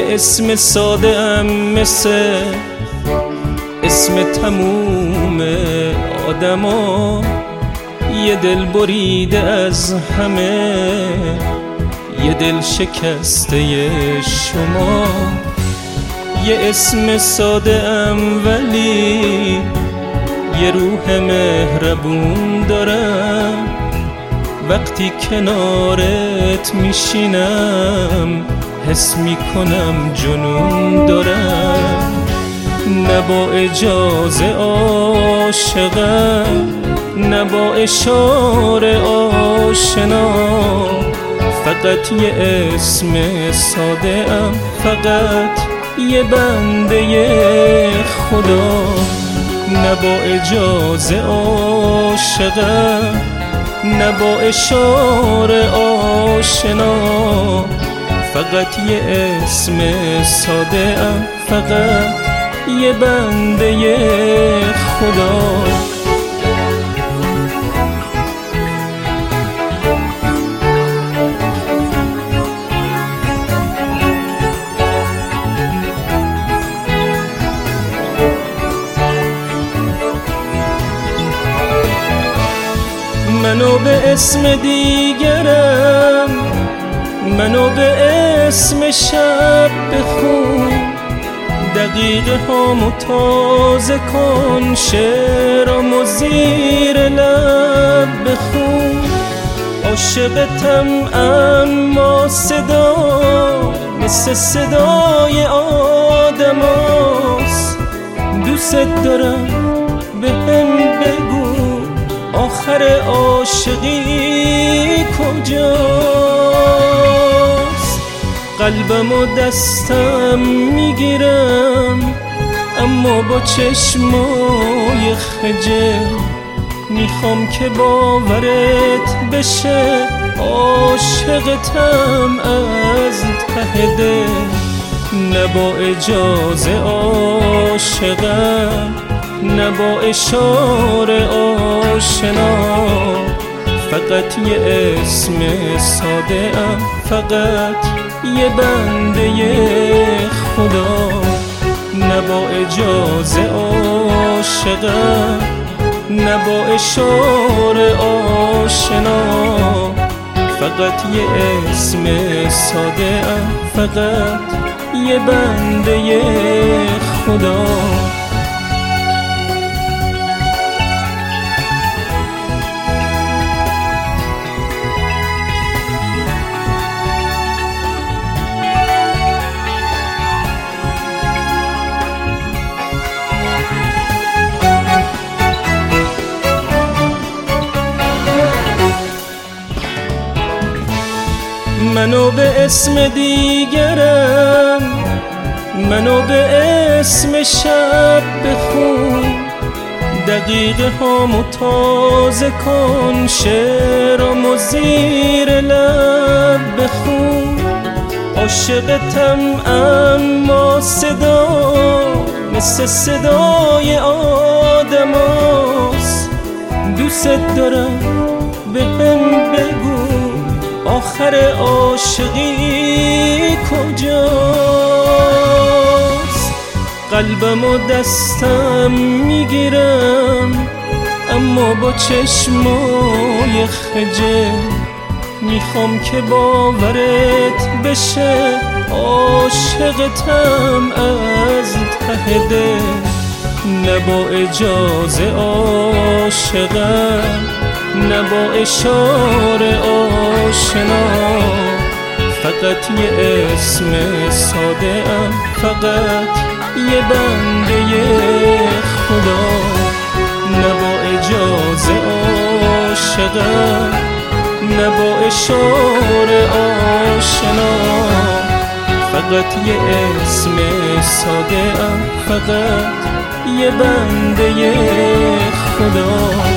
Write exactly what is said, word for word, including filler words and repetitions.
یه اسم ساده ام مثل اسم تموم آدما، یه دل بریده از همه، یه دل شکسته شما. یه اسم ساده ام ولی یه روح مهربون دارم، وقتی کنارت میشینم حس میکنم جنون دارم. نه با اجازه عاشقم، نه با اشاره آشنا، فقط یه اسم ساده ام، فقط یه بنده خدا. نه با اجازه عاشقم، نه با اشاره آشنا، فقط یه اسم ساده ام، فقط یه بنده خدا. منو به اسم دیگرم، منو به اسم شب بخون، دقیقه هامو تازه کن، شعرامو زیر لب بخون. عاشقتم اما صدا مثل صدای آدماست، دوست دارم بهم بگو آخر عاشقی کجاست. قلبم و دستم میگیرم اما با چشمای خجل، میخوام که باورت بشه عاشقتم از ته دل. نه با اجازه عاشقم، نه با اشاره آشنا، فقط یه اسم ساده ام، فقط یه بنده خدا. نه با اجازه عاشقم، نه با اشاره آشنا، فقط یه اسم ساده ام، فقط یه بنده خدا. منو به اسم دیگرم، منو به اسم شب بخون، دقیقه هامو تازه کن، شعرامو زیر لب بخون. عاشقتم اما صدا مثل صدای آدماست، دوست دارم بهم بگو آخر عاشقی کجاست. قلبم و دستم میگیرم اما با چشمای خجل، میخوام که باورت بشه عاشقتم از ته دل. نه با اجازه عاشقم، نه با اشاره آشنا، فقط یه اسم ساده ام، فقط یه بنده خدا. نه با اجازه عاشقم، نه با اشاره آشنا، فقط یه اسم ساده ام، فقط یه بنده خدا.